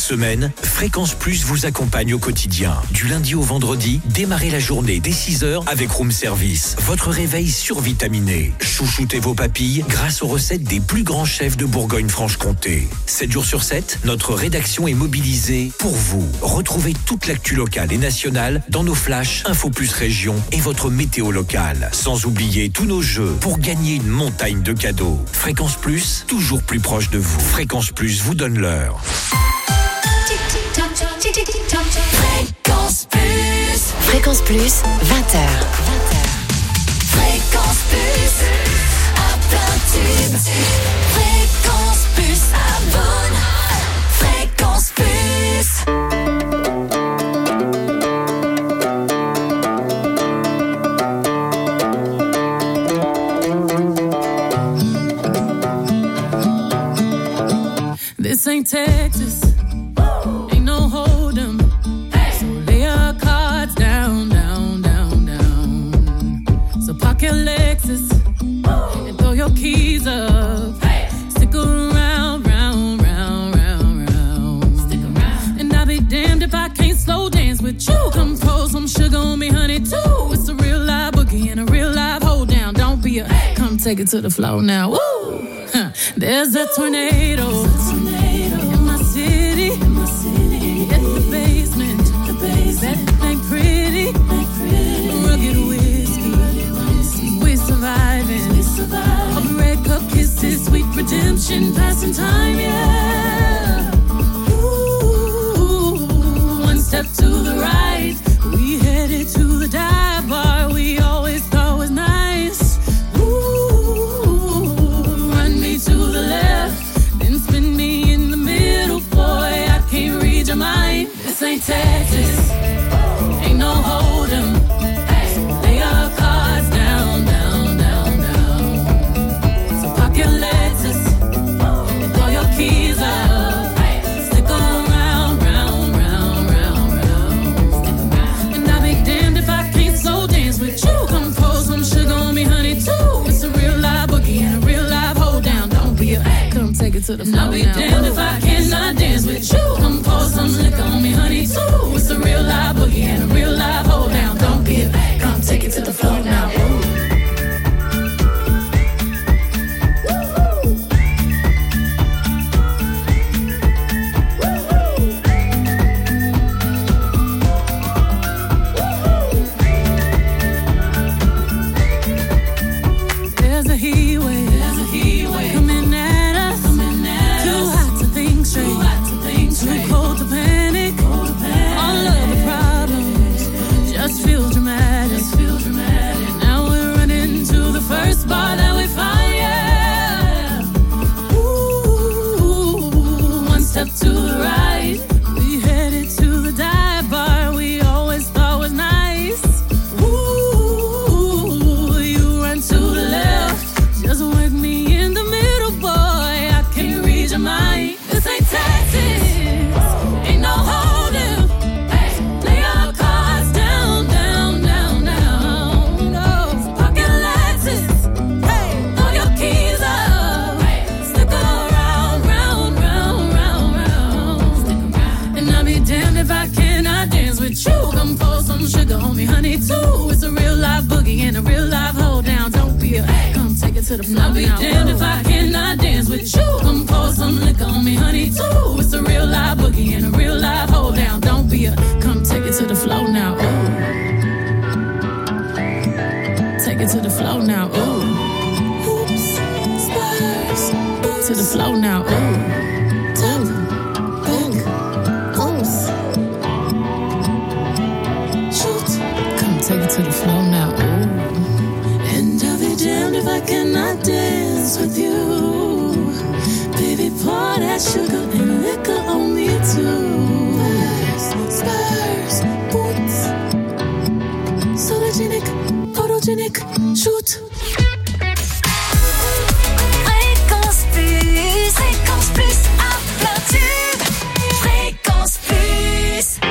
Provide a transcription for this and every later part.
semaine, Fréquence Plus vous accompagne au quotidien. Du lundi au vendredi, démarrez la journée dès 6h avec Room Service. Votre réveil survitaminé. Chouchoutez vos papilles grâce aux recettes des plus grands chefs de Bourgogne-Franche-Comté. 7 jours sur 7, notre rédaction est mobilisée pour vous. Retrouvez toute l'actu locale et nationale dans nos flashs Info Plus Région et votre météo locale. Sans oublier tous nos jeux pour gagner une montagne de cadeaux. Fréquence Plus, toujours plus proche de vous. Fréquence Plus vous donne l'heure. Fréquence Plus. Fréquence Plus, 20h. Fréquence Plus, à plein tube. Fréquence Plus, abonne. Fréquence Plus. This ain't Texas, ain't no hold'em. So lay your cards down, down, down, down. So park your Lexus and throw your keys up. Stick around, round, round, round, round. Stick around. And I'll be damned if I can't slow dance with you. Come pour some sugar on me, honey, too. It's a real live boogie and a real live hold down. Don't be a, come take it to the floor now. Woo! There's a tornado. In my city. At the basement. That ain't pretty. Rugged whiskey. We're surviving. All the red cup kisses, sweet redemption, passing time, yeah. Ooh, one step to the right. We headed to the dive bar we always thought was nice. To the left, then spin me in the middle, boy, I can't read your mind. This ain't Texas, ain't no hold'em. So lay your cards down, down, down, down. So park your Lexus and throw your keys up. Stick around, round, round, round, round. And I'll be damned if I can't slow dance with you. Come pour some sugar on me, honey, too. It's a real live boogie and a real live hold down. Come take it to the floor. I'll be damned if I cannot dance with you. Come pour some liquor on me, honey, too. It's a real live boogie and a real live hold down. Don't be a come take it to the floor now. Ooh. I'll be damned if I cannot dance with you. Come pour some liquor on me, honey, too. It's a real live boogie and a real live hold down. Don't be a, come take it to the floor now. Ooh. Take it to the floor now. Ooh. Oops, spurs, boots. To the floor now. Ooh. Top, back, oops. Shoot. Come take it to the floor now. Ooh. And I'll be damned if I cannot dance with you. Baby, pour that sugar and liquor on me too. Spurs, boots. Sologenic, photogenic, shoot. Fréquence Plus, Fréquence Plus, à plein tube. Fréquence Plus.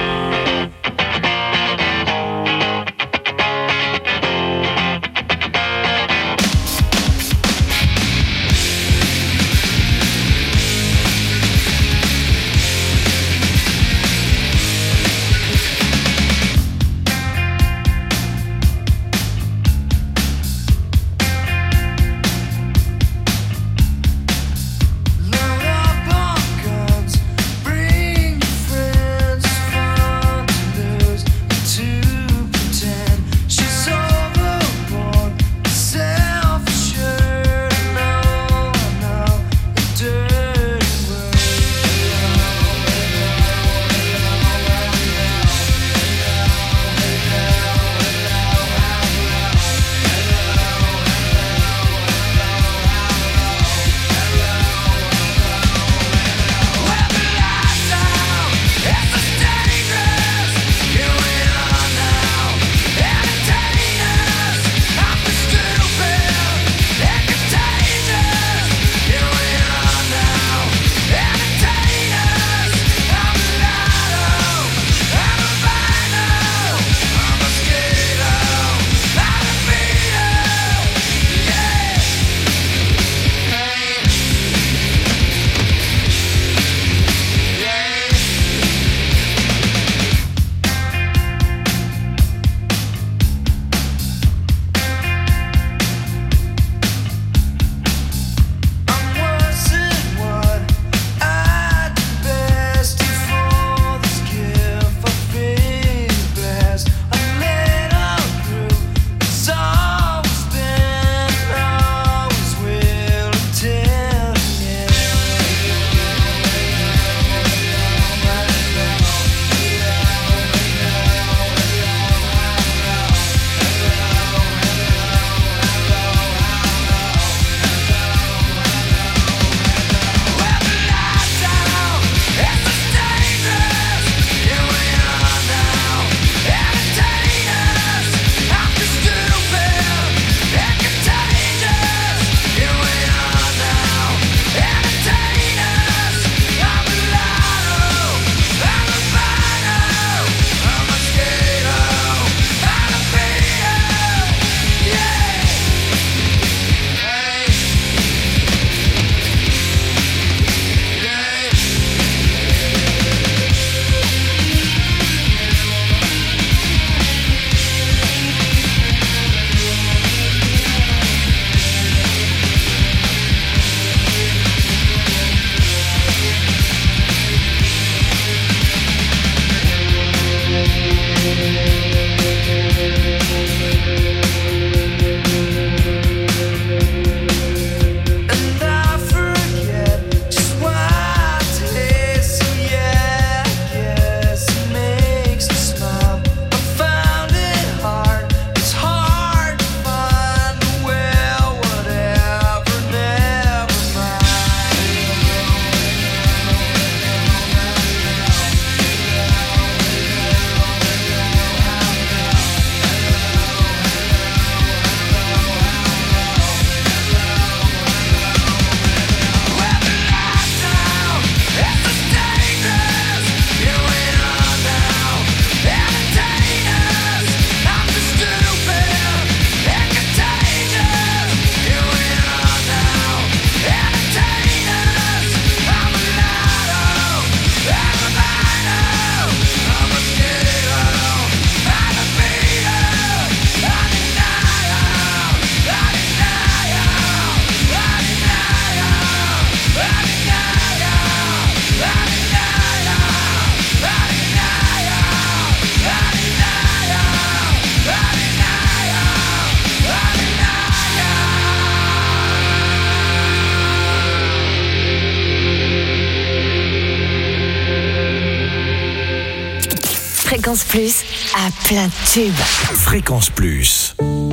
Fréquence Plus à plein tube. Fréquence Plus.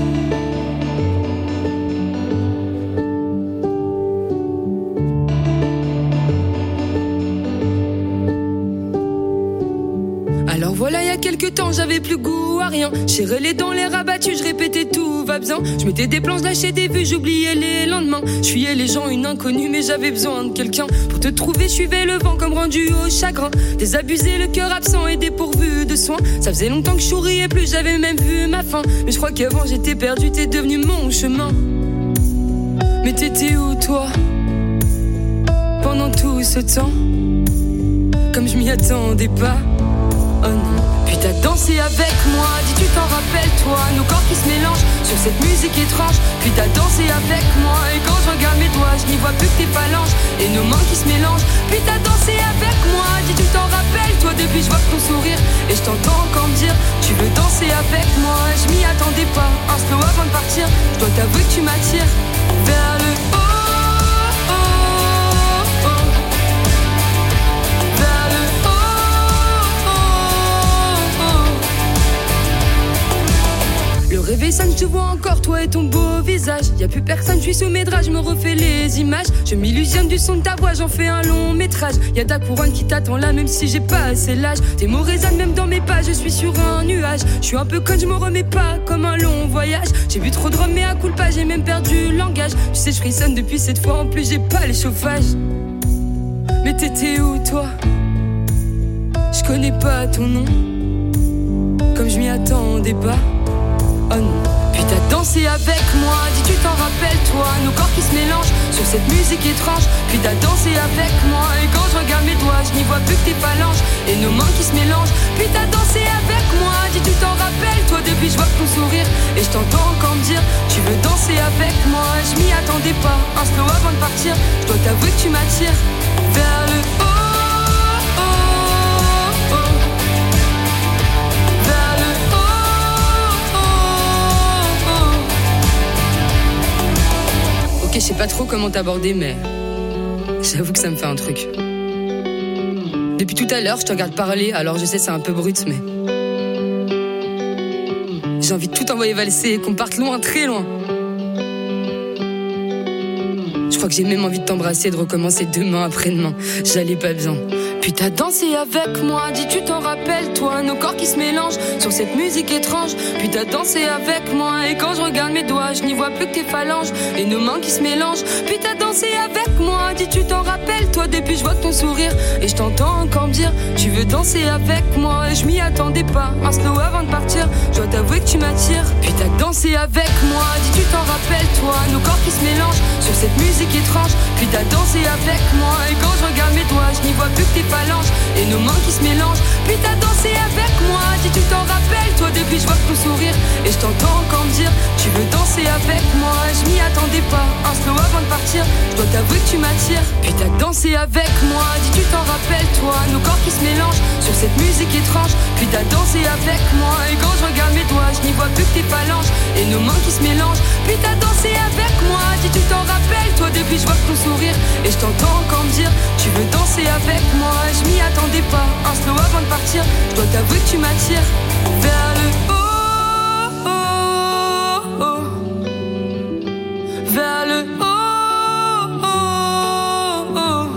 Alors voilà, il y a quelques temps, j'avais plus goût à rien. Serrais les dents, les rabattus, je répétais tout va bien. Je mettais des plans, je lâchais des vues, j'oubliais les lendemains. Je fuyais les gens, une inconnue, mais j'avais besoin de quelqu'un. Pour te trouver, je suivais le vent comme rendu au chagrin. Désabusé, le cœur absent et dépourvu de soins. Ça faisait longtemps que je souriais plus, j'avais même vu ma fin. Mais je crois qu'avant j'étais perdu, t'es devenu mon chemin. Mais t'étais où toi, pendant tout ce temps? Comme je m'y attendais pas. Oh non. Puis t'as dansé avec moi, dis tu t'en rappelles toi, nos corps qui se mélangent sur cette musique étrange. Puis t'as dansé avec moi, et quand je regarde mes doigts, je n'y vois plus que tes phalanges et nos mains qui se mélangent. Puis t'as dansé avec moi, dis tu t'en rappelles toi, depuis je vois ton sourire et je t'entends encore me dire tu veux danser avec moi. Je m'y attendais pas, un slow avant de partir, je dois t'avouer que tu m'attires vers le haut. Le réveil sonne, je te vois encore, toi et ton beau visage. Y'a plus personne, je suis sous mes draps, je me refais les images. Je m'illusionne du son de ta voix, j'en fais un long métrage. Y'a ta couronne qui t'attend là, même si j'ai pas assez l'âge. Tes mots résonnent même dans mes pas, je suis sur un nuage. Je suis un peu conne, je me remets pas comme un long voyage. J'ai bu trop de rhum, mais à coup de pas, j'ai même perdu le langage. Tu sais, je frissonne depuis cette fois, en plus j'ai pas les chauffages. Mais t'étais où toi? Je connais pas ton nom, comme je m'y attendais pas. Oh non. Puis t'as dansé avec moi, dis tu t'en rappelles toi, nos corps qui se mélangent sur cette musique étrange. Puis t'as dansé avec moi, et quand je regarde mes doigts, je n'y vois plus que tes phalanges et nos mains qui se mélangent. Puis t'as dansé avec moi, dis tu t'en rappelles toi, depuis je vois ton sourire et je t'entends encore me dire tu veux danser avec moi. Je m'y attendais pas, un slow avant de partir, je dois t'avouer que tu m'attires vers le haut. Je sais pas trop comment t'aborder, mais j'avoue que ça me fait un truc. Depuis tout à l'heure, je te regarde parler, alors je sais c'est un peu brut, mais j'ai envie de tout envoyer valser et qu'on parte loin, très loin. Je crois que j'ai même envie de t'embrasser, de recommencer demain après-demain. J'allais pas bien. Puis t'as dansé avec moi, dis tu t'en rappelles toi, nos corps qui se mélangent sur cette musique étrange. Puis t'as dansé avec moi, et quand je regarde mes doigts, je n'y vois plus que tes phalanges et nos mains qui se mélangent. Puis t'as dansé avec moi, dis tu t'en rappelles toi, depuis je vois ton sourire et je t'entends encore me dire tu veux danser avec moi. Et je m'y attendais pas, un slow avant de partir, je dois t'avouer que tu m'attires. Puis t'as dansé avec moi, dis tu t'en rappelles toi, nos corps qui se mélangent sur cette musique étrange. Puis t'as dansé avec moi, et quand je regarde mes doigts, je n'y vois plus que tes phalanges et nos mains qui se mélangent. Puis t'as dansé avec moi, dis tu t'en rappelles toi, depuis depuis je vois ton sourire. Et je t'entends encore me dire, tu veux danser avec moi. Je m'y attendais pas, un slow avant de partir. Je dois t'avouer que tu m'attires, puis t'as dansé avec moi. Dis tu t'en rappelles toi, nos corps qui se mélangent sur cette musique étrange. Puis t'as dansé avec moi, et quand je regarde mes doigts, je n'y vois plus que tes phalanges et nos mains qui se mélangent. Puis t'as dansé avec moi, dis tu t'en rappelles toi, depuis je vois ton sourire. Et je t'entends encore me dire, tu veux danser avec moi. Je m'y attendais pas, un slow avant de partir. Je dois t'avouer que tu m'attires vers le haut, oh, oh. Vers le haut, oh, oh.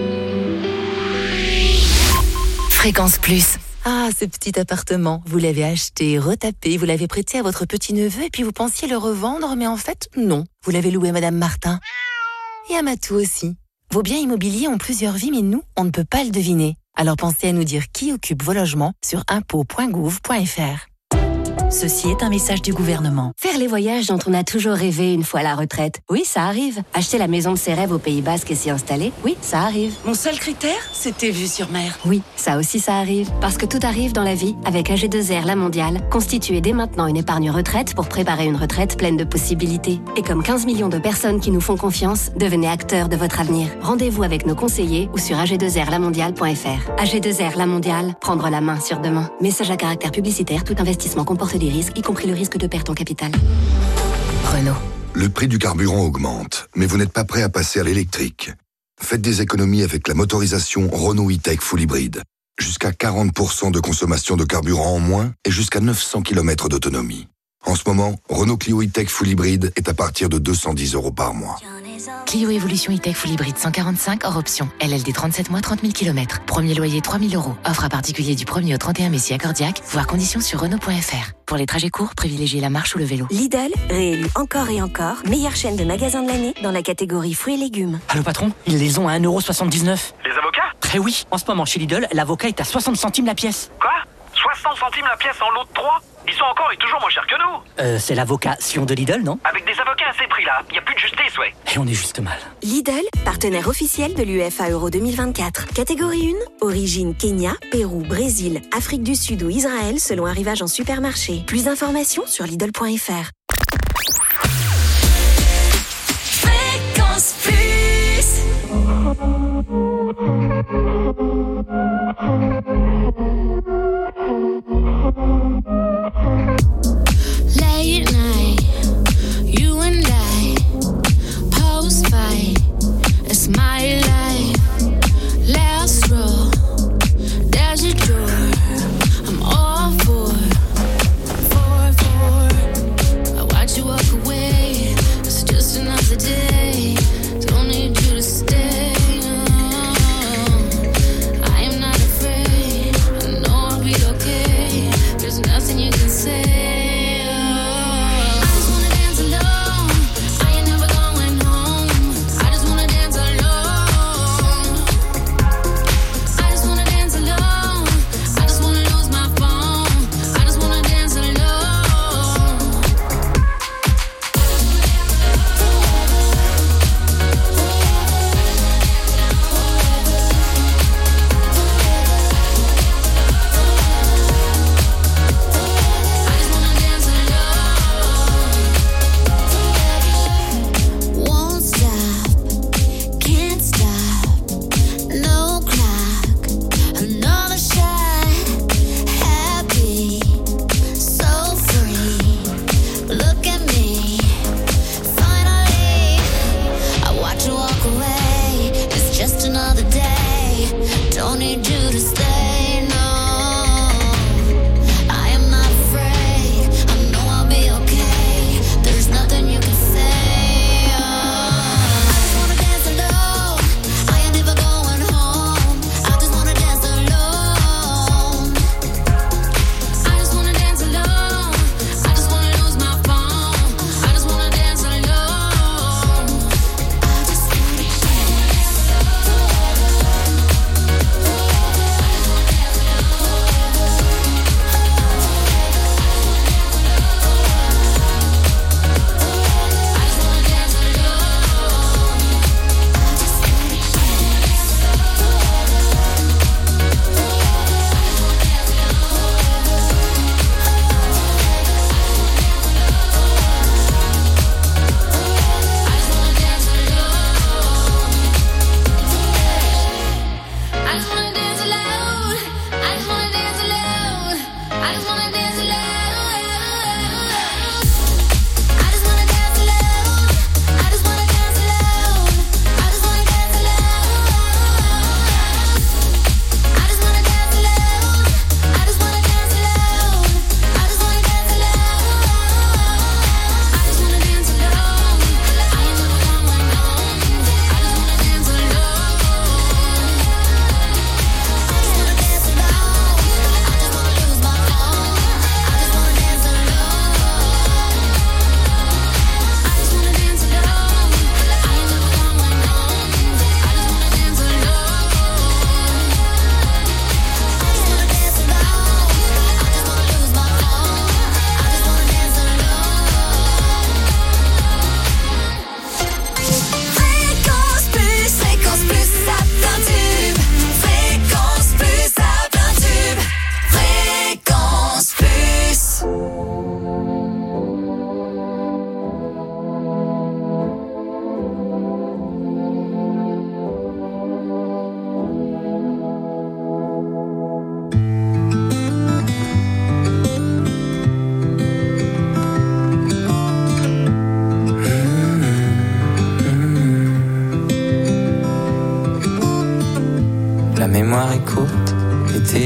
Fréquence Plus. Ah, ce petit appartement, vous l'avez acheté, retapé, vous l'avez prêté à votre petit-neveu et puis vous pensiez le revendre, mais en fait, non. Vous l'avez loué à Madame Martin. Et à Matou aussi. Vos biens immobiliers ont plusieurs vies, mais nous, on ne peut pas le deviner. Alors pensez à nous dire qui occupe vos logements sur impôts.gouv.fr. Ceci est un message du gouvernement. Faire les voyages dont on a toujours rêvé une fois à la retraite. Oui, ça arrive. Acheter la maison de ses rêves au Pays Basque et s'y installer. Oui, ça arrive. Mon seul critère, c'était vue sur mer. Oui, ça aussi ça arrive. Parce que tout arrive dans la vie. Avec AG2R La Mondiale, constituez dès maintenant une épargne retraite pour préparer une retraite pleine de possibilités. Et comme 15 millions de personnes qui nous font confiance, devenez acteurs de votre avenir. Rendez-vous avec nos conseillers ou sur ag2rlamondiale.fr. AG2R La Mondiale, prendre la main sur demain. Message à caractère publicitaire, tout investissement comporte des risques, y compris le risque de perte en capital. Renault. Le prix du carburant augmente, mais vous n'êtes pas prêt à passer à l'électrique. Faites des économies avec la motorisation Renault E-Tech Full Hybrid. Jusqu'à 40% de consommation de carburant en moins et jusqu'à 900 km d'autonomie. En ce moment, Renault Clio E-Tech Full Hybrid est à partir de 210 € par mois. Clio Evolution E-Tech Full Hybrid 145 hors option. LLD 37 mois, 30 000 km. Premier loyer 3 000 €. Offre à particulier du 1er au 31 mai si accordiaque. Voir conditions sur Renault.fr. Pour les trajets courts, privilégiez la marche ou le vélo. Lidl, réélu encore et encore, meilleure chaîne de magasins de l'année dans la catégorie fruits et légumes. Allô patron, ils les ont à 1,79 €. Les avocats ? Très oui, en ce moment chez Lidl, l'avocat est à 60 centimes la pièce. Quoi ? 60 centimes la pièce en lot de 3 ? Ils sont encore et toujours moins chers que nous. C'est l'avocat Sion de Lidl, non ? Avec des avocats à ces prix-là, il n'y a plus de justice, ouais. Et on est juste mal. Lidl, partenaire officiel de l'UEFA Euro 2024. Catégorie 1, origine Kenya, Pérou, Brésil, Afrique du Sud ou Israël selon arrivage en supermarché. Plus d'informations sur Lidl.fr. Fréquence Plus. Late night, you and I, post-fight, it's my life. Last row, there's a door, I'm all for. I watch you walk away, it's just another day, don't need you to stay. I am not afraid, I know I'll be okay, there's nothing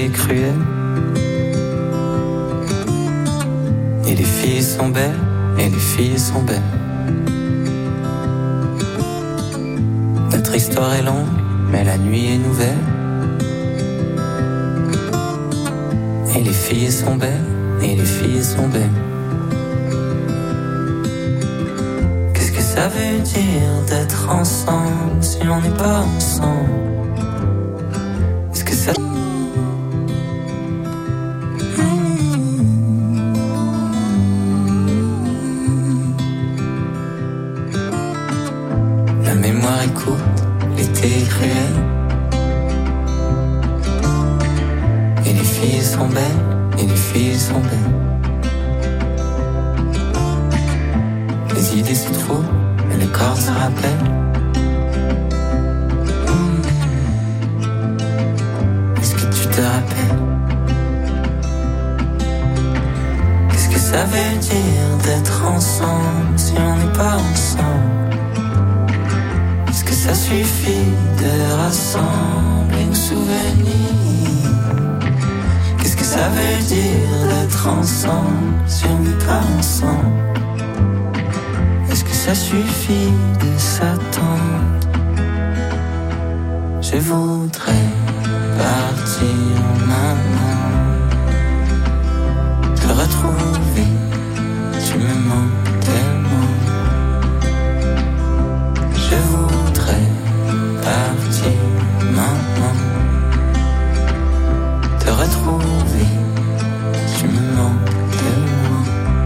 l'été est cruel. Et les filles sont belles, et les filles sont belles. Notre histoire est longue, mais la nuit est nouvelle. Et les filles sont belles, et les filles sont belles. Qu'est-ce que ça veut dire d'être ensemble si on n'est pas ensemble? Est-ce que ça... La mémoire est courte, l'été est cruel. Et les filles sont belles, et les filles sont belles. Les idées se trouvent, et le corps se rappelle. Est-ce que tu te rappelles? Qu'est-ce que ça veut dire d'être ensemble si on n'est pas ensemble? Est-ce que ça suffit de rassembler nos souvenirs? Qu'est-ce que ça veut dire d'être ensemble si on n'est pas ensemble? Est-ce que ça suffit de s'attendre? Je voudrais partir maintenant, te retrouver, tu me manques tellement. Je voudrais partir maintenant, te retrouver, tu me manques tellement.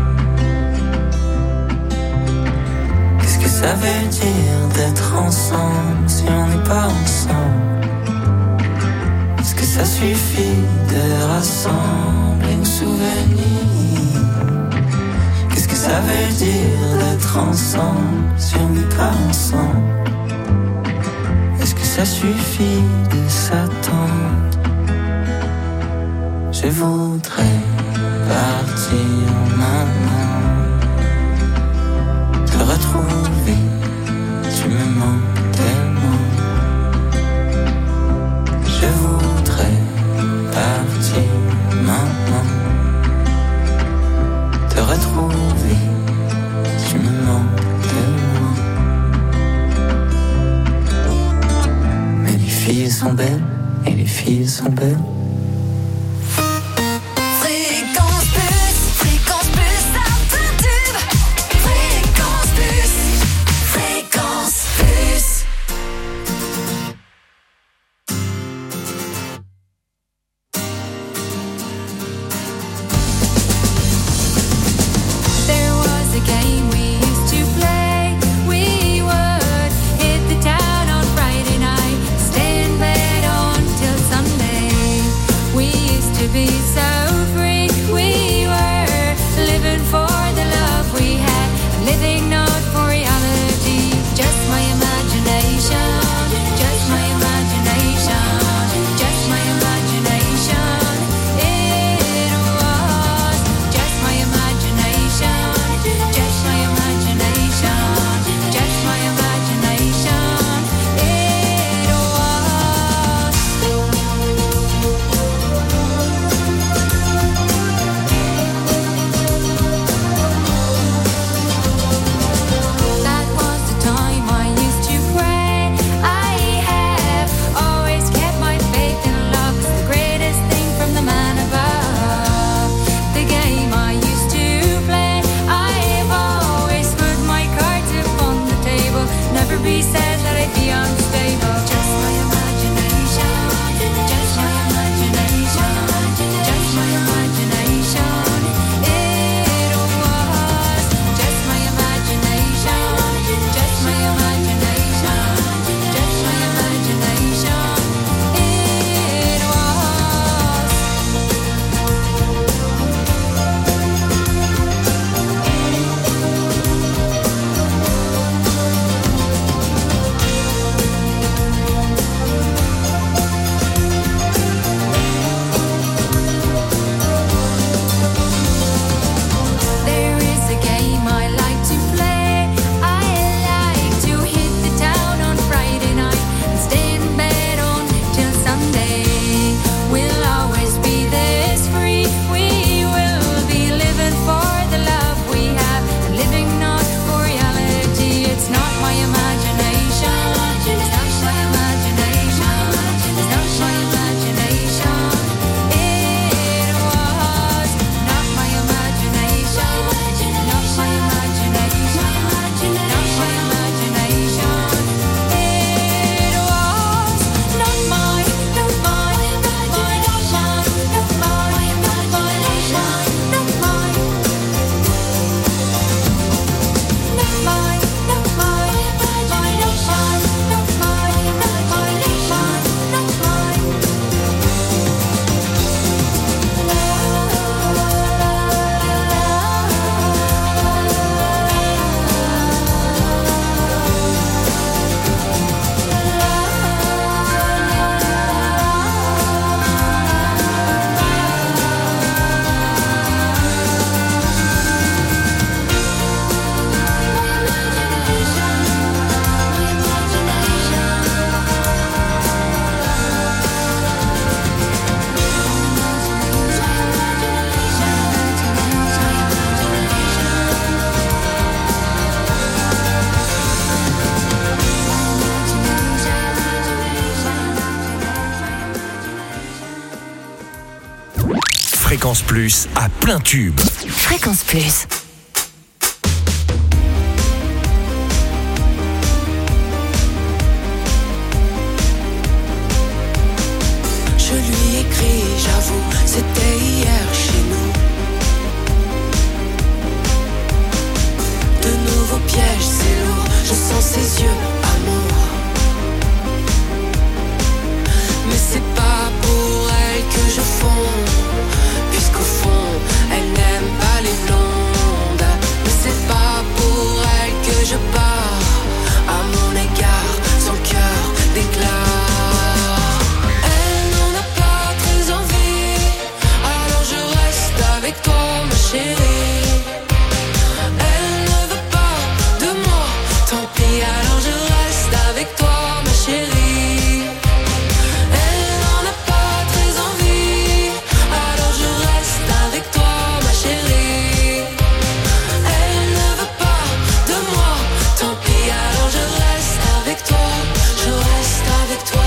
Qu'est-ce que ça veut dire d'être ensemble si on n'est pas ensemble? Est-ce que ça suffit de rassembler nos souvenirs? Qu'est-ce que ça veut dire d'être ensemble si on n'est pas ensemble? Est-ce que ça suffit de s'attendre? Je voudrais partir maintenant, te retrouver, tu me manques tellement. Je voudrais partir maintenant, te retrouver, tu me manques tellement. Mais les filles sont belles, et les filles sont belles. Stand bed on till Sunday. Fréquence Plus à plein tube. Fréquence Plus. Je lui écris, j'avoue, c'était hier chez nous. De nouveaux pièges, c'est lourd, je sens ses yeux, amour. Mais c'est pas pour elle que je fonds, puisqu'au fond, elle n'aime pas les blondes. Mais c'est pas pour elle que je pars, à mon égard, son cœur déclare. Avec toi ma chérie, elle ne veut pas de moi, tant pis alors je reste avec toi ma chérie. Elle n'en a pas très envie, alors je reste avec toi ma chérie. Elle ne veut pas de moi, tant pis alors je reste avec toi, je reste avec toi.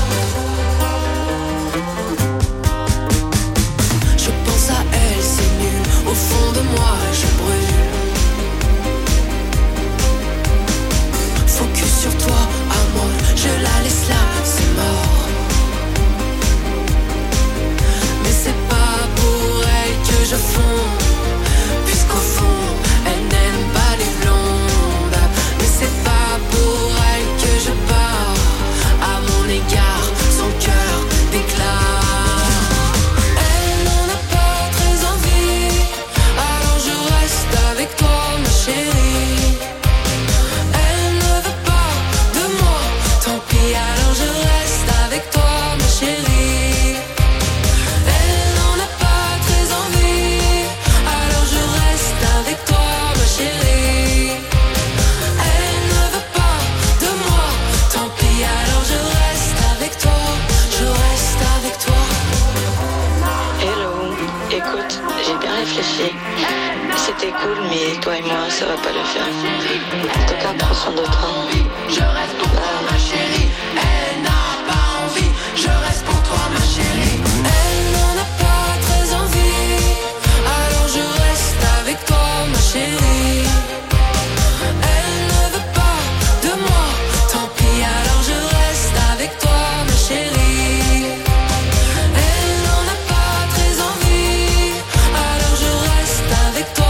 Je pense à elle, c'est nul, au fond de moi je brûle. Focus sur toi, amour, je la laisse là, c'est mort. Mais c'est pas pour elle que je fonds, puisqu'au fond, elle n'aime pas les blondes. Mais c'est pas pour elle que je pars, à mon égard, son cœur déclare. Avec toi ma chérie, elle ne veut pas de moi, tant pis alors je reste avec toi ma chérie. Elle n'en a pas très envie, alors je reste avec toi ma chérie. Elle ne veut pas de moi, tant pis alors je reste avec toi, je reste avec toi. Hello, écoute, j'ai bien réfléchi. C'était cool, mais toi et moi, ça va pas le faire. En tout cas, prends soin de toi. Je reste pour toi, ma chérie. Elle n'a pas envie. Je reste pour toi, ma chérie. Elle n'en a pas très envie. Alors je reste avec toi, ma chérie. Elle ne veut pas de moi. Tant pis, alors je reste avec toi, ma chérie. Elle n'en a pas très envie. Alors je reste avec toi.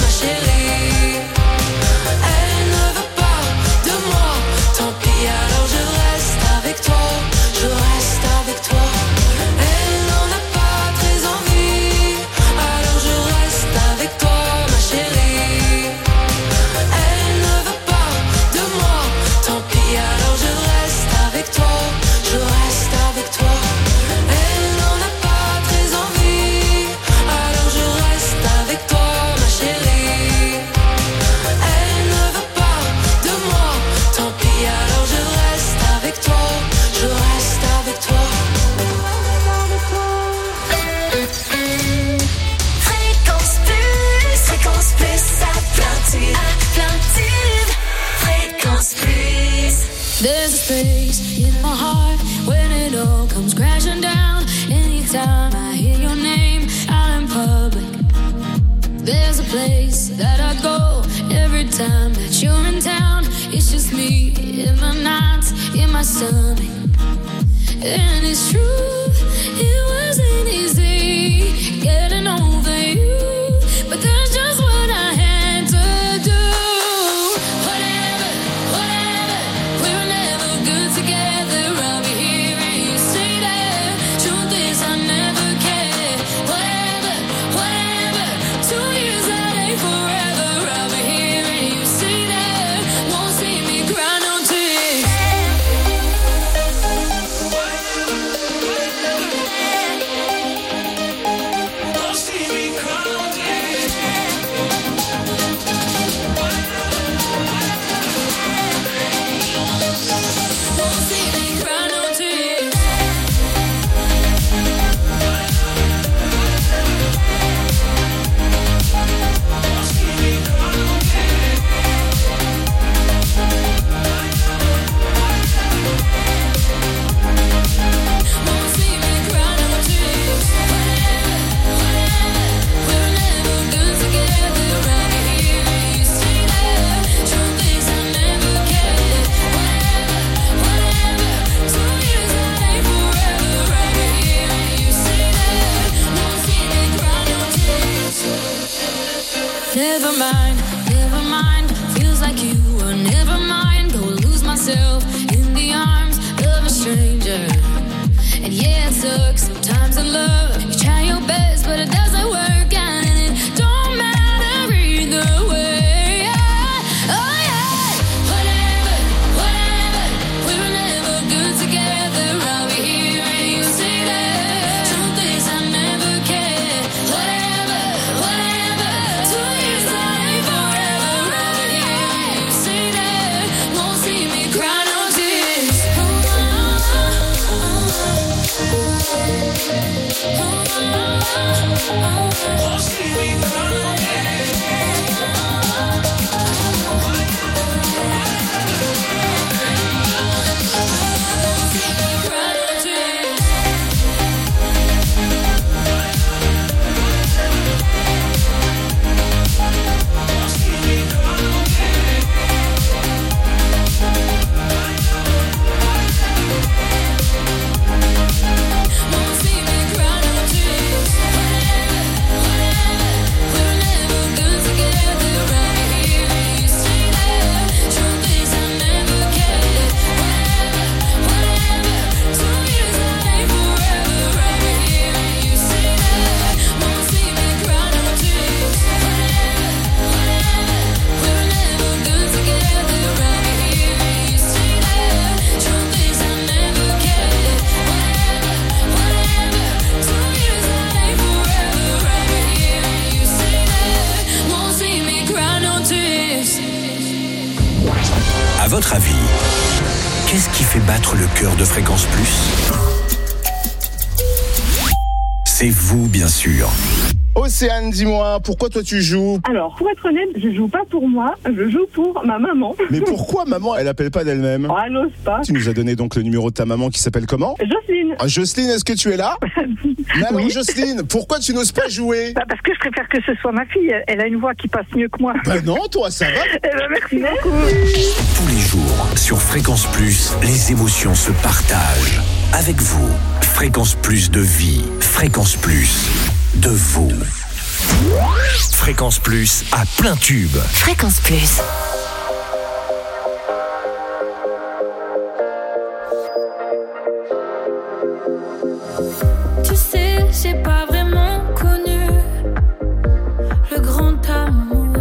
Elle ne veut pas de moi, tant pis alors je reste avec toi, je reste avec toi. Elle n'en a pas très envie, alors je reste avec toi ma chérie. Elle ne veut pas de moi, tant pis alors je reste avec toi, je reste avec toi. Elle n'en a pas très envie, alors je reste avec toi ma chérie. Elle ne veut pas de moi, tant pis alors je reste avec toi, je reste avec toi. Fréquence plus à plein tube, Fréquence plus. There's a space in my heart when it all comes crashing down. Anytime I hear your name out in public, there's a place that I go every time that you're in town. It's just me in my nights, in my stomach. And it's true, it wasn't easy getting over you, but that's just what I had to do. Whatever, we were never good together. I'll be here and you say that. Truth is I never cared. Whatever, 2 years that ain't forever. I'll be here and you say that. Won't see me cry no tears. Won't see me cry no tears. Never mind, feels like you were never mind. Go lose myself in the arms of a stranger. And yeah, it sucks sometimes in love. You try your best, but it doesn't work, and it don't matter either way. Oh yeah, whatever, we're never good together. I'll be here and you say that. Truth is I never cared. Whatever, 2 years that ain't forever. I'll be here and you say that. Won't see me cry no tears. Won't see me cry no À votre avis, qu'est-ce qui fait battre le cœur de Fréquence Plus ? C'est vous, bien sûr. Océane, dis-moi, pourquoi toi tu joues ? Alors, pour être honnête, je joue pas pour moi, je joue pour ma maman. Mais pourquoi maman, elle appelle pas d'elle-même ? Oh, elle n'ose pas. Tu nous as donné donc le numéro de ta maman qui s'appelle comment ? Jocelyne. Ah, Jocelyne, est-ce que tu es là ? Mais alors, Oui. Jocelyne, pourquoi tu n'oses pas jouer ? Parce que je préfère que ce soit ma fille, elle a une voix qui passe mieux que moi. Bah non, toi, ça va ? Merci beaucoup. Tous les jours, sur Fréquence Plus, les émotions se partagent. Avec vous, Fréquence Plus de vie, Fréquence Plus de vous. Fréquence Plus à plein tube. Fréquence Plus. Tu sais, j'ai pas vraiment connu le grand amour.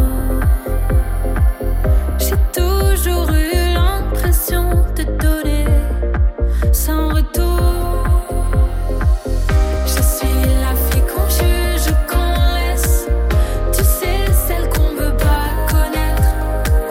J'ai toujours eu l'impression de donner sans retour. Je suis la fille qu'on juge, qu'on laisse. Tu sais, celle qu'on veut pas connaître.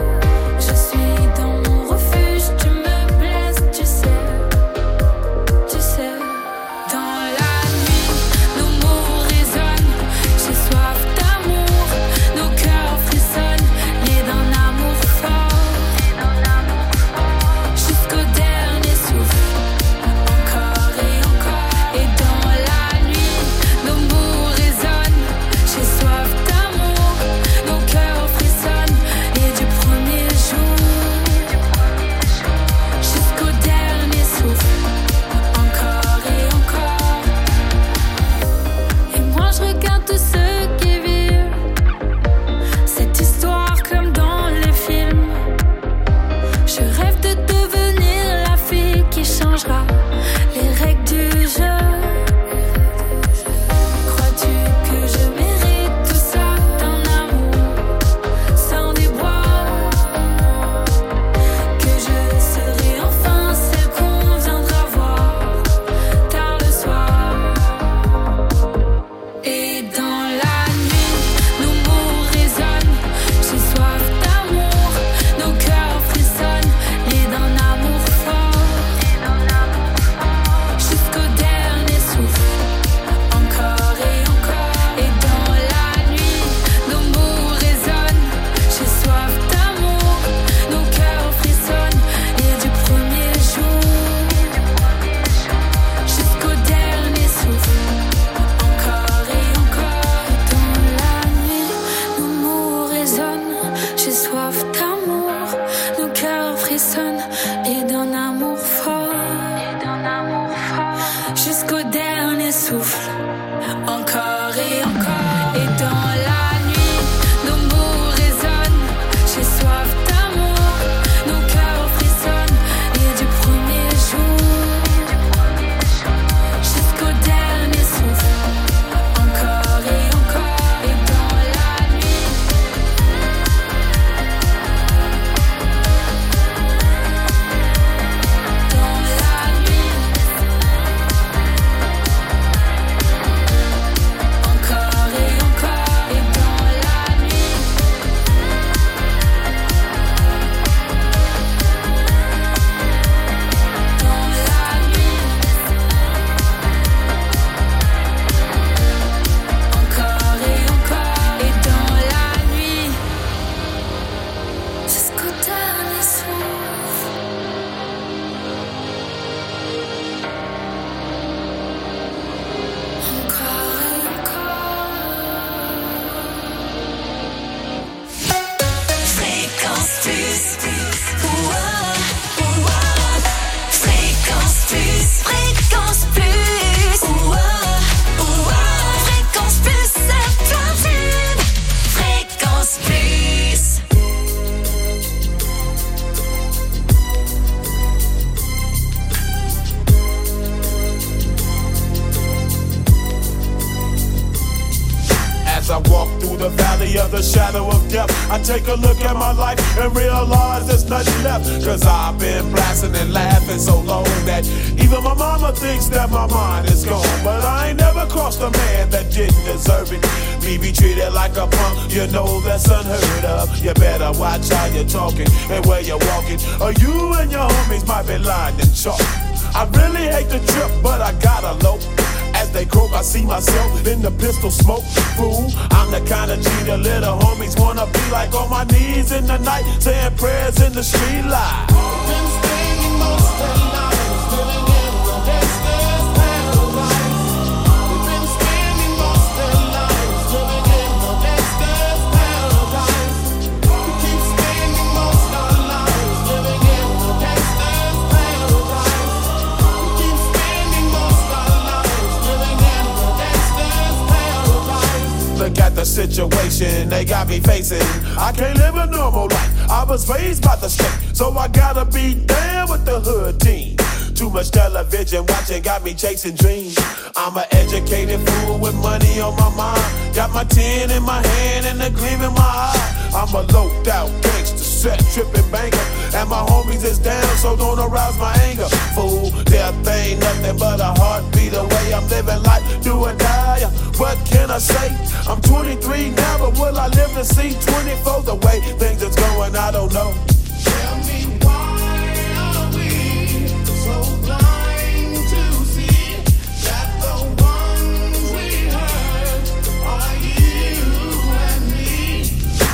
the shadow of death, I take a look at my life and realize there's nothing left. Cause I've been blasting and laughing so long that even my mama thinks that my mind is gone. But I ain't never crossed a man that didn't deserve it. Me be treated like a punk, you know that's unheard of. You better watch how you're talking and where you're walking, or you and your homies might be lined in chalk. I really hate the trip, but I gotta low. As they croak, I see myself in the pistol smoke. Fool, I'm the kind of G the little homies wanna be like, on my knees in the night, saying prayers in the street light. Been spending most of the night living in the gangster's paradise. We've been spending most of the night living in the gangster's paradise. We keep spending most of the night living in the gangster's paradise. We keep spending most of the night living in the gangster's paradise. Look at the situation they got me facing. I can't live a normal life. I was raised by the state, so I gotta be down with the hood team. Too much television watching got me chasing dreams. I'm an educated fool with money on my mind. Got my 10 in my hand and a gleam in my eye. I'm a loped out gangster, set tripping banker, and my homies is down, so don't arouse my anger. Fool, death ain't nothing but a heartbeat away. I'm living life, do or die. What can I say? I'm 23 now, but will I live to see 24? The way things is going, I don't know. Tell me why are we so blind to see that the ones we hurt are you and me?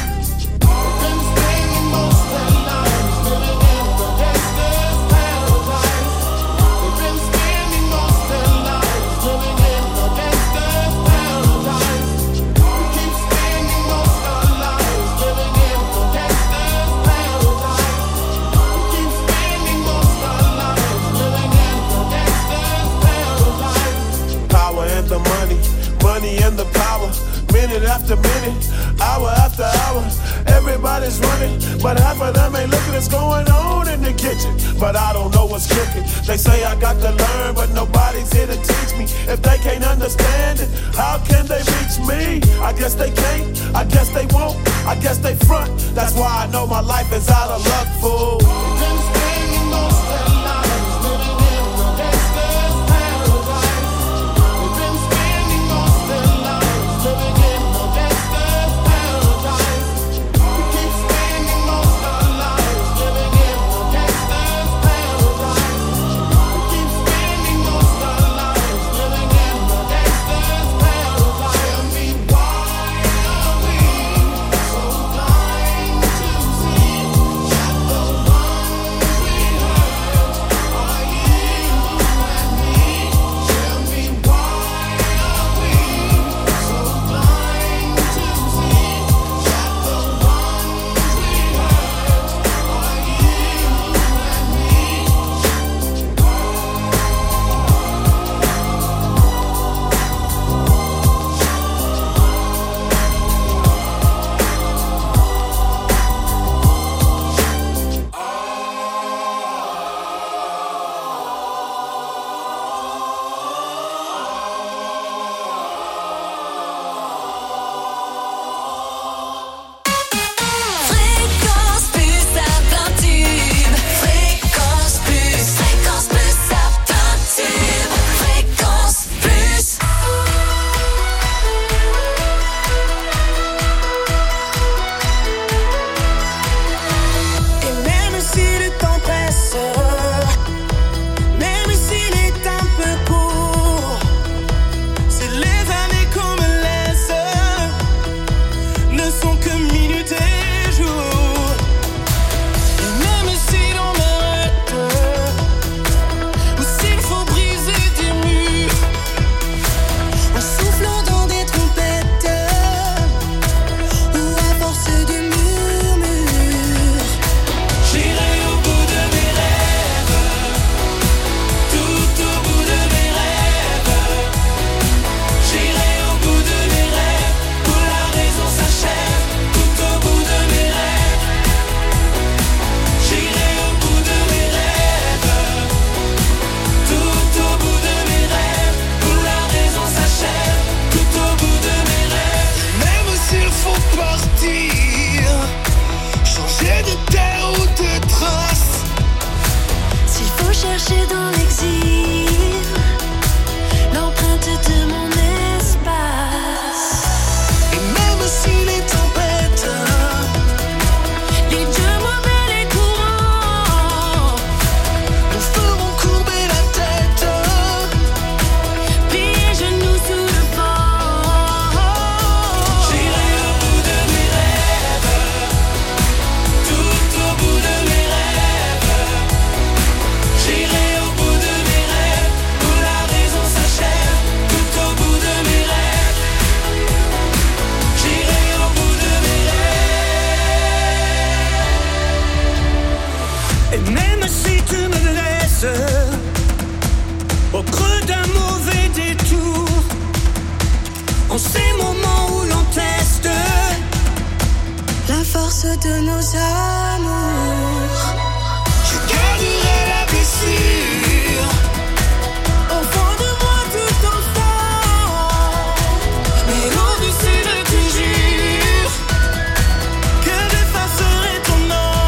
We've been spending most of the night living in the gangster's paradise. We've been spending most of the night living in the gangster's paradise. We keep spending most of the night living in the gangster's paradise. We keep spending most of the night living in the gangster's paradise. Power and the money, money and the power. Minute after minute, hour after hour, everybody's running, but half of them ain't looking what's going on in the kitchen. But I don't know what's cooking. They say I got to learn, but nobody's here to teach me. If they can't understand it, how can they reach me? I guess they can't, I guess they won't, I guess they front. That's why I know my life is out of luck, fool. We've been spending most of the night living in the gangster's paradise. We've been spending most of the night living in the gangster's paradise. We keep spending most of the night living in the gangster's paradise. We keep spending most of the night living in the gangster's paradise. Tell me why are we so blind to see that the ones chercher dans l'exil l'empreinte de mon espace. Et même si les tempêtes, les dieux mauvais, les courants nous feront courber la tête, plier genoux sous le vent. j'irai au bout de mes rêves, tout au bout de mes rêves. J'irai au bout de mes rêves, où la raison s'achève, tout au bout de mes rêves. J'irai au bout de mes rêves. Et même si tu me laisses au creux d'un mauvais détour, en ces moments où l'on teste La force de nos amours, Je garderai la blessure au fond de moi tout enfant. mais au-dessus de tes jures, que j'effacerai ton nom.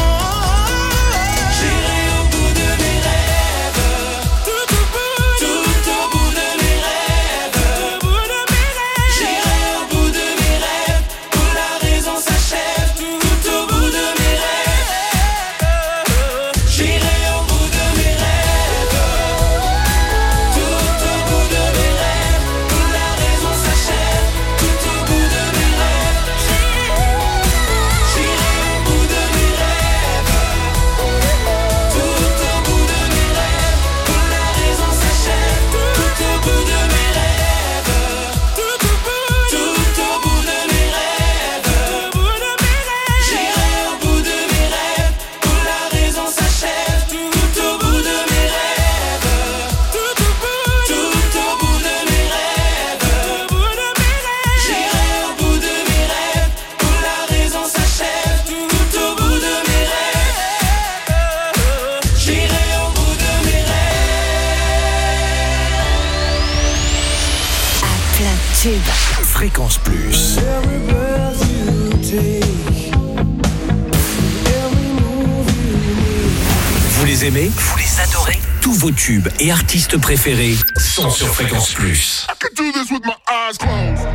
J'irai au bout de mes rêves, tout au bout de mes rêves. J'irai au bout de mes rêves, où la raison s'achève, tout au bout de mes rêves. J'irai au bout de mes rêves, tout au bout de mes rêves, où la raison s'achève, tout au bout de mes rêves. J'irai au bout de mes rêves, tout au bout de mes rêves, où la raison s'achève, tout au bout de mes rêves. Tout au bout de mes rêves, j'irai au bout de mes rêves, où la raison s'achève, tout au bout de mes rêves. Tout au bout de mes rêves, j'irai au bout de mes rêves, où la raison s'achève, tout au bout de mes rêves. J'irai au bout de mes rêves. à plein tube. Fréquence Plus. Vous les aimez? Vous les adorez? Tous vos tubes et artistes préférés sont sur Fréquence Plus. I could do this with my eyes closed.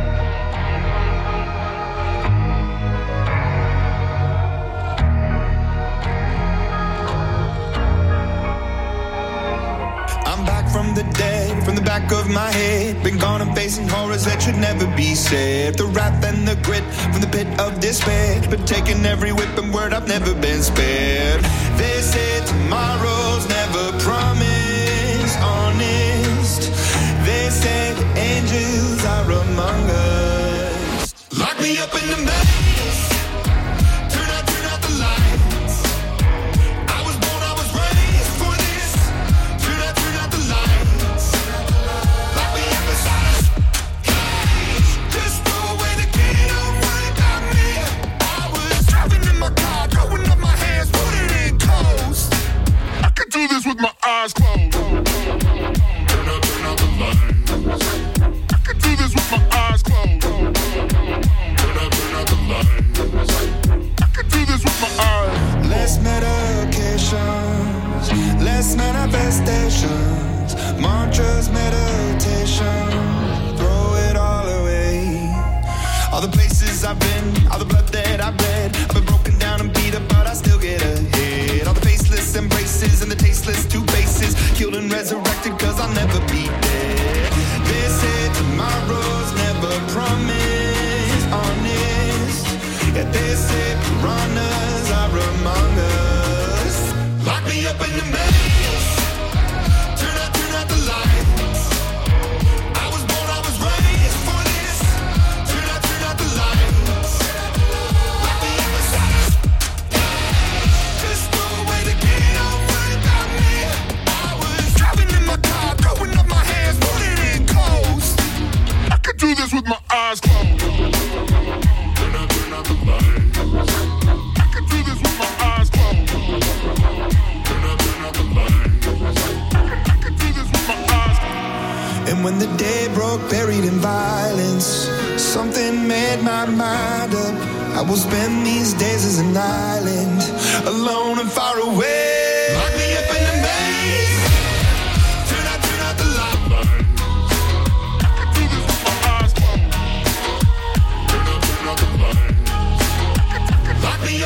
I'm back from the dead, from the back of my head. Been gone and facing horrors that should never be said. The wrath and the grit from the pit of despair. But taking every whip and word, I've never been spared. They say tomorrow's never promised, honest. They say the angels are among us. Lock me up in the maze. Turn out the lights. I was born, I was raised for this. Turn out the lights. Lock me up inside a cage. Just throw away the key, don't worry about me. I was driving in my car, throwing up my hands, putting in coast. I could do this with my eyes closed. Turn out the lights. I could do this with my eyes closed. Turn out the lights. I could do this with my eyes. Less medications, less manifestations, mantras, meditation, throw it all away. All the places I've been, all the blood that I've bled, I've been broken down and beat up, but I still get ahead. All the faceless embraces and the tasteless two faces, killed and resurrected, cause I'll never be dead. They say tomorrow's never promised, honest. Yeah, they say piranhas are among us. Lock me up in the maze. Turn out the lights. I was born, I was raised for this. Turn out the lights. Lock me up inside a cage. Just throw away the key, don't worry about me. I was driving in my car, throwing up my hands, putting in coast. I could do this with my eyes closed. Turn out the lights. I could do this with my eyes closed. Turn out the lights. I could do this with my eyes closed. And when the day broke, buried in violence, something made my mind up. I will spend these days as an island, alone and far away. Lock me up in the maze.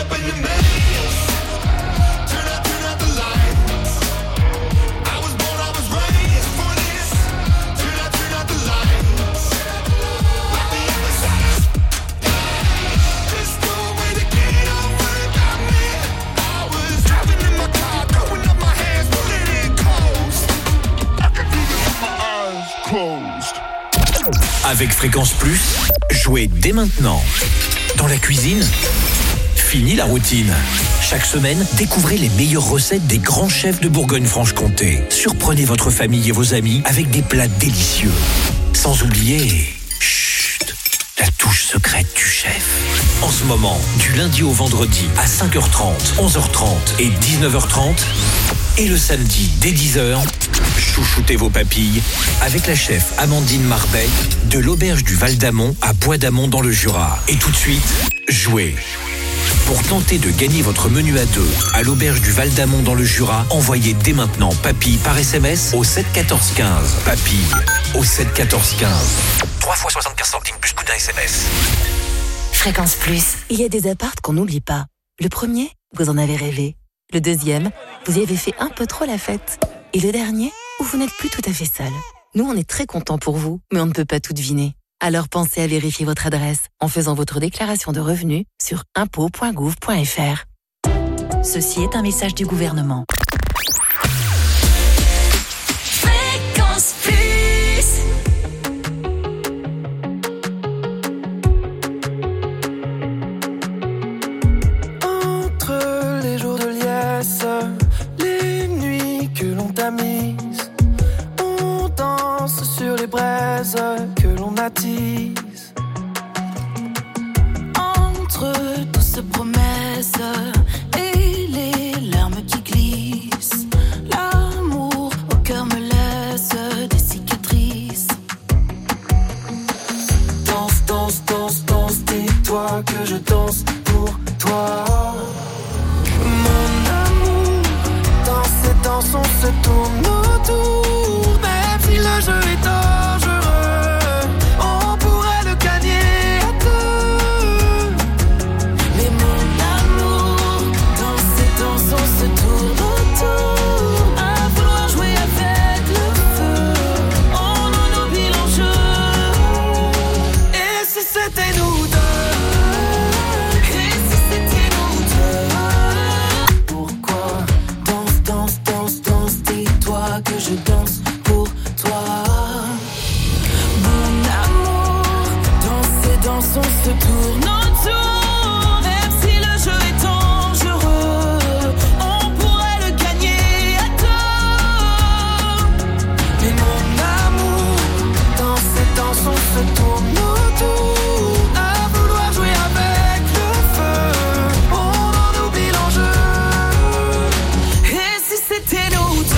up in the maze. Turn out the lights. I was born, I was raised for this. Turn out the lights. Like the other side. Just no way to get over it, got me. I was driving in my car, throwing up my hands, pulling in coast. I could do this with my eyes closed. Avec Fréquence Plus, jouez dès maintenant. Dans la cuisine, fini la routine. Chaque semaine, découvrez les meilleures recettes des grands chefs de Bourgogne-Franche-Comté. Surprenez votre famille et vos amis avec des plats délicieux. Sans oublier, chut, la touche secrète du chef. En ce moment, du lundi au vendredi à 5h30, 11h30 et 19h30. Et le samedi, dès 10h, chouchoutez vos papilles avec la chef Amandine Marbet de l'auberge du Val d'Amont à Bois d'Amont dans le Jura. Et tout de suite, jouez. Pour tenter de gagner votre menu à deux à l'auberge du Val d'Amont dans le Jura, envoyez dès maintenant papilles par SMS au 7 14 15. Papilles au 7 14 15. 3 fois 75 centimes plus coût d'un SMS. Fréquence Plus. Il y a des apparts qu'on n'oublie pas. Le premier, vous en avez rêvé. Le deuxième, vous y avez fait un peu trop la fête. Et le dernier, où vous n'êtes plus tout à fait seul. Nous, on est très contents pour vous, mais on ne peut pas tout deviner. Alors pensez à vérifier votre adresse en faisant votre déclaration de revenus sur impôts.gouv.fr. Ceci est un message du gouvernement. Fréquence Plus. Entre les jours de liesse, les nuits que l'on t'a mises, on danse sur les braises que l'on attise. Entre toutes ces promesses et les larmes qui glissent, l'amour au cœur me laisse des cicatrices. Danse, danse, danse, danse, dis-toi que je danse pour toi. Mon amour, dans ces danses on se tourne autour. Même si le jeu est dangereux, on pourrait le gagner à deux. Mais mon amour, dans ces danses on se tourne autour. À vouloir jouer avec le feu, on en oublie l'enjeu. Et si c'était nous deux? Que je danse pour toi. Mon amour, dans ces danses on se tourne autour. Même si le jeu est dangereux, on pourrait le gagner à deux. Mais mon amour, dans ces danses on se tourne autour. À vouloir jouer avec le feu, on en oublie l'enjeu. Et si c'était nous deux?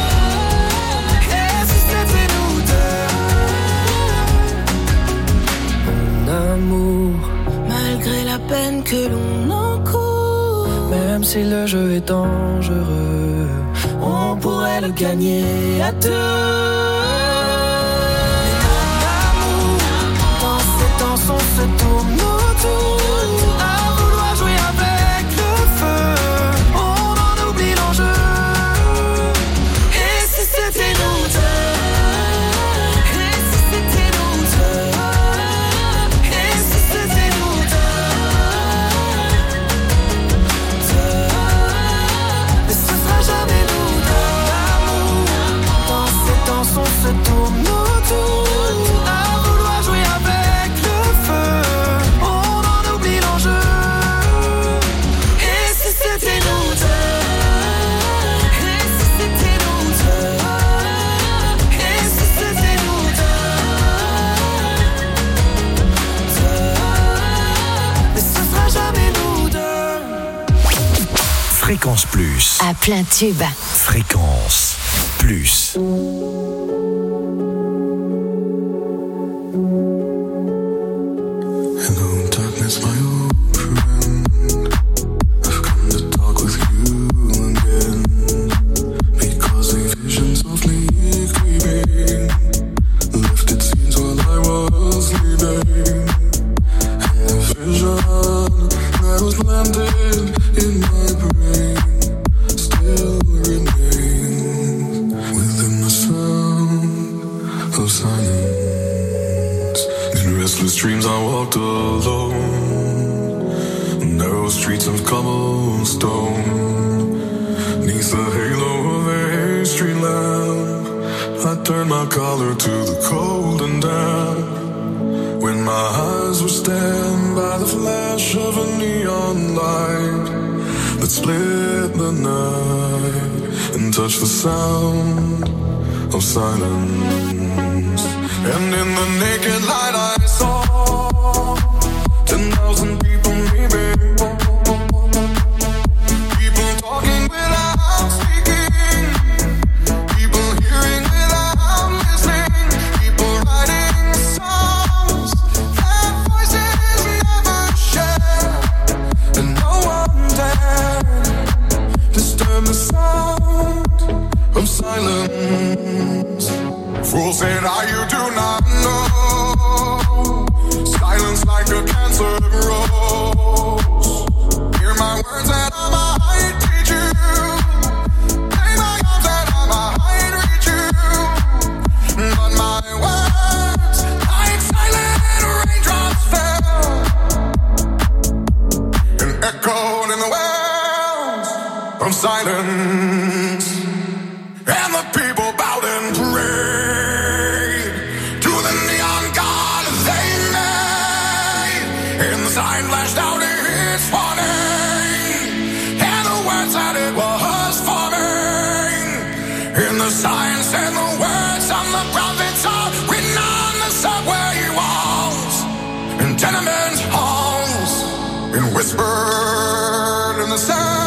Malgré la peine que l'on encourt, même si le jeu est dangereux, on pourrait le gagner à deux. Dans ces danses on se tourne autour. À vouloir jouer avec le feu, on en oublie l'enjeu. Et si c'était nous deux? On se tourne autour, à vouloir jouer avec le feu, on en oublie l'enjeu. Et si c'était nous deux? Et si c'était nous deux? Et si c'était nous deux? Mais ce sera jamais nous deux. Fréquence Plus. À plein tube. Fréquence Plus. Hello, darkness, my old friend. I've come to talk with you again. Because the visions of me creeping left its scenes while I was sleeping. And the vision that was planted in my brain still remains within the sound of silence. In restless dreams I walked alone, narrow streets of cobblestone. Neath the halo of a street lamp, I turned my collar to the cold and damp. When my eyes were stabbed by the flash of a neon light that split the night and touched the sound of silence. And in the naked light I saw 10,000 people maybe. People talking without speaking, people hearing without listening, people writing songs that voices never share, and no one dared disturb the sound of silence. Fools said, you do not know. Silence like a cancer grows. Hear my words and I might teach you. Lay my arms and I might reach you. But my words, like silent raindrops, fell and echoed in the wells of silence. And the people bowed and prayed to the neon god they made. And the sign flashed out its warning, and the words that it was forming. And the sign said the words on the prophets are written on the subway walls and tenement halls, and whispered in the sound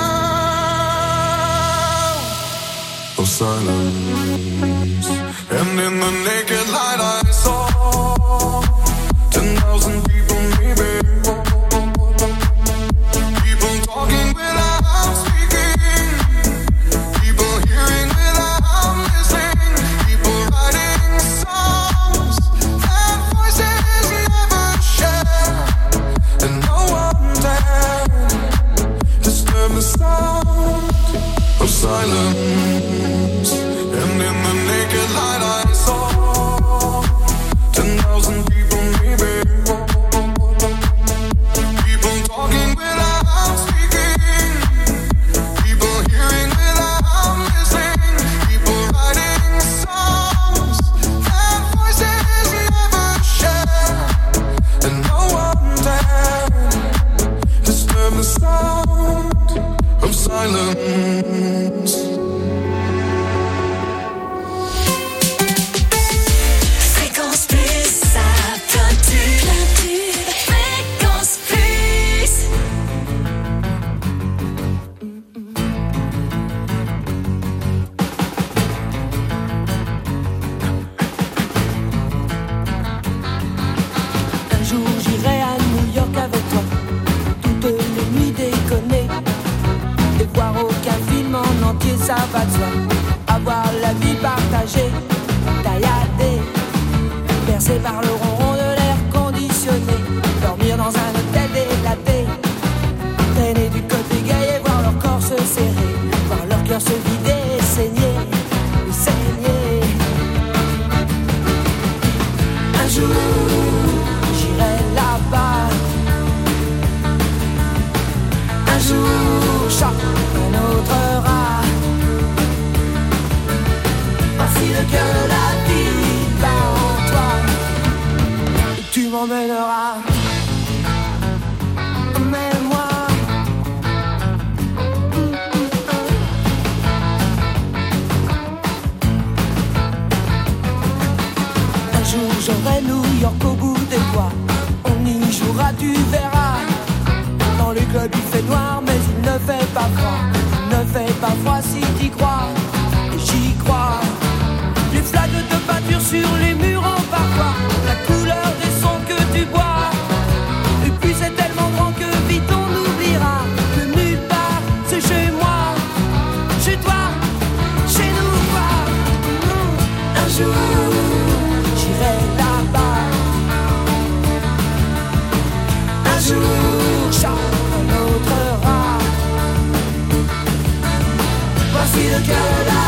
of silence. And in the naked light I saw 10,000 people maybe. People talking without speaking, people hearing without listening, people writing songs that voices never share, and no one dared disturb the sound of silence. And in the naked light I saw 10,000 people maybe. People talking without speaking, people hearing without listening, people writing songs that voices never share, and no one dared disturb the sound of silence. Fréquence Plus, ça plein tube. Fréquence Plus. Un jour j'irai à New York avec toi, toutes les nuits déconner, et voir aucun film en entier, ça va de soi. Avoir la vie partagée, tailladée, bercée par le ronron de l'air conditionné, dormir dans un hôtel délaté, traîner du côté gay et voir leur corps se serrer, voir leur cœur se vider et saigner, saigner. Un jour j'irai là-bas, un jour chacun notre rat. Voici le cœur de la vie bat en toi, et tu m'emmèneras. Emmène-moi. Un jour j'aurai New York au bout des doigts, on y jouera, tu verras. Dans les clubs il fait noir mais il ne fait pas froid, il ne fait pas froid si t'y crois, et j'y crois. Les flaques de peinture sur les murs en parfois, la couleur des sons que tu bois. Et puis c'est tellement grand que vite on oubliera que nulle part c'est chez moi, chez toi, chez nous quoi. Un jour j'irai là-bas, un jour chacun notre sweet Caroline.